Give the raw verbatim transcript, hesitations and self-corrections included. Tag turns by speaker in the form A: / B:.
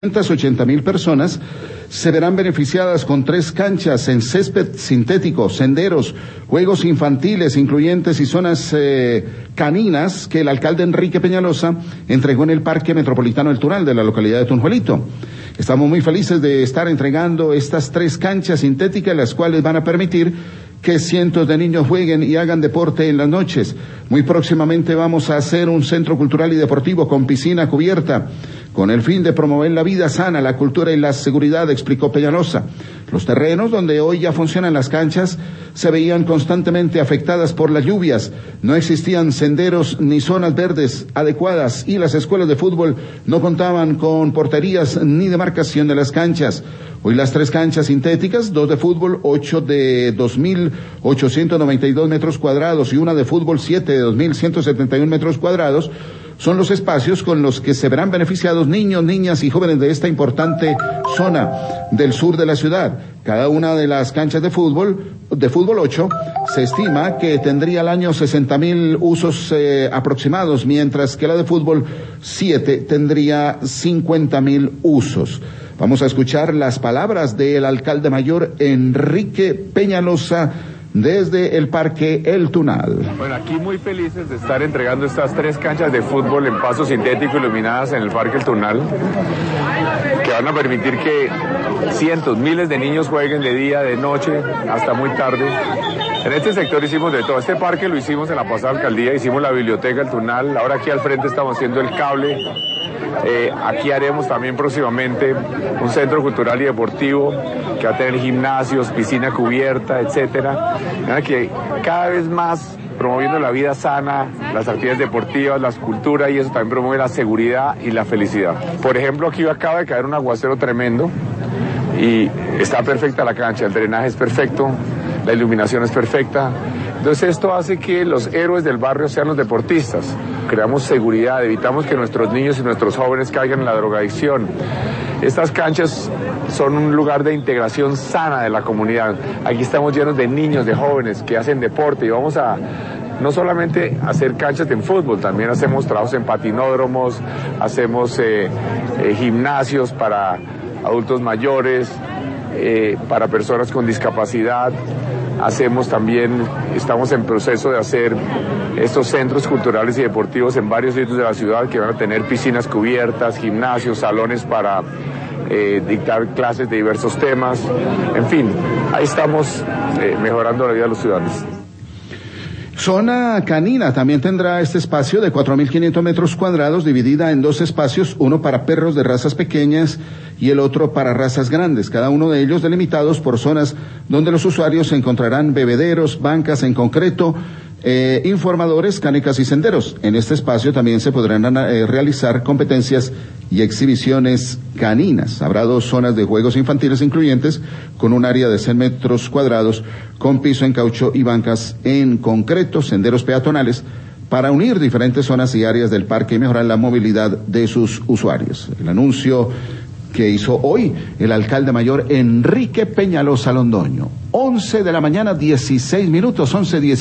A: ochenta mil personas se verán beneficiadas con tres canchas en césped sintético, senderos, juegos infantiles, incluyentes y zonas eh, caninas que el alcalde Enrique Peñalosa entregó en el Parque Metropolitano El Tunal de la localidad de Tunjuelito. Estamos muy felices de estar entregando estas tres canchas sintéticas, las cuales van a permitir que cientos de niños jueguen y hagan deporte en las noches. Muy próximamente vamos a hacer un centro cultural y deportivo con piscina cubierta, con el fin de promover la vida sana, la cultura y la seguridad, explicó Peñalosa. Los terrenos donde hoy ya funcionan las canchas se veían constantemente afectadas por las lluvias, no existían senderos ni zonas verdes adecuadas y las escuelas de fútbol no contaban con porterías ni demarcación de las canchas. Hoy las tres canchas sintéticas, dos de fútbol, ocho de dos mil ochocientos noventa y dos metros cuadrados y una de fútbol, siete de dos mil ciento setenta y uno metros cuadrados, son los espacios con los que se verán beneficiados niños, niñas y jóvenes de esta importante zona del sur de la ciudad. Cada una de las canchas de fútbol, de fútbol ocho, se estima que tendría al año sesenta mil usos eh, aproximados, mientras que la de fútbol siete tendría cincuenta mil usos. Vamos a escuchar las palabras del alcalde mayor Enrique Peñalosa desde el Parque El Tunal.
B: Bueno, aquí muy felices de estar entregando estas tres canchas de fútbol en pasto sintético iluminadas en el Parque El Tunal, que van a permitir que cientos, miles de niños jueguen de día, de noche, hasta muy tarde. En este sector hicimos de todo. Este parque lo hicimos en la pasada alcaldía, hicimos la biblioteca El Tunal, ahora aquí al frente estamos haciendo el cable. Eh, aquí haremos también próximamente un centro cultural y deportivo que va a tener gimnasios, piscina cubierta, etcétera. Que cada vez más promoviendo la vida sana, las actividades deportivas, la cultura, y eso también promueve la seguridad y la felicidad. Por ejemplo, aquí acaba de caer un aguacero tremendo y está perfecta la cancha, el drenaje es perfecto, la iluminación es perfecta. Entonces esto hace que los héroes del barrio sean los deportistas. Creamos seguridad, evitamos que nuestros niños y nuestros jóvenes caigan en la drogadicción. Estas canchas son un lugar de integración sana de la comunidad. Aquí estamos llenos de niños, de jóvenes que hacen deporte y vamos a no solamente hacer canchas de fútbol, también hacemos trabajos en patinódromos, hacemos eh, eh, gimnasios para adultos mayores, eh, para personas con discapacidad. Hacemos también, estamos en proceso de hacer estos centros culturales y deportivos en varios sitios de la ciudad que van a tener piscinas cubiertas, gimnasios, salones para eh, dictar clases de diversos temas. En fin, ahí estamos eh, mejorando la vida de los ciudadanos.
A: Zona canina también tendrá este espacio de cuatro mil quinientos metros cuadrados, dividida en dos espacios, uno para perros de razas pequeñas y el otro para razas grandes, cada uno de ellos delimitados por zonas donde los usuarios encontrarán bebederos, bancas en concreto, eh, informadores, canecas y senderos. En este espacio también se podrán eh, realizar competencias y exhibiciones caninas. Habrá dos zonas de juegos infantiles incluyentes, con un área de cien metros cuadrados, con piso en caucho y bancas en concreto, senderos peatonales, para unir diferentes zonas y áreas del parque y mejorar la movilidad de sus usuarios. El anuncio que hizo hoy el alcalde mayor Enrique Peñalosa Londoño. once de la mañana, dieciséis minutos, once diez.